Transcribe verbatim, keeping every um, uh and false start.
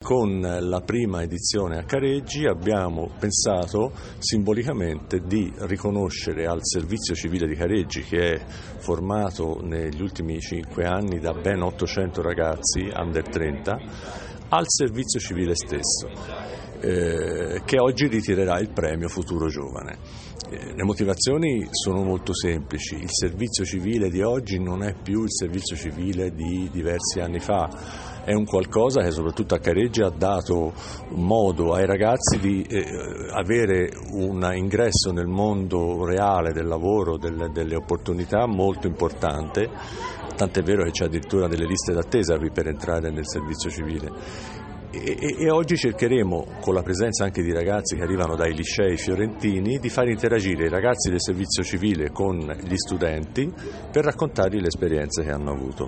con la prima edizione a Careggi abbiamo pensato simbolicamente di riconoscere al Servizio Civile di Careggi, che è formato negli ultimi cinque anni da ben ottocento ragazzi under trenta, al Servizio Civile stesso, eh, che oggi ritirerà il premio Futuro Giovane. Eh, le motivazioni sono molto semplici: il servizio civile di oggi non è più il servizio civile di diversi anni fa. È un qualcosa che soprattutto a Careggi ha dato modo ai ragazzi di eh, avere un ingresso nel mondo reale del lavoro, del, delle opportunità molto importante, tant'è vero che c'è addirittura delle liste d'attesa qui per entrare nel servizio civile. E, e, e oggi cercheremo, con la presenza anche di ragazzi che arrivano dai licei fiorentini, di far interagire i ragazzi del servizio civile con gli studenti per raccontargli le esperienze che hanno avuto.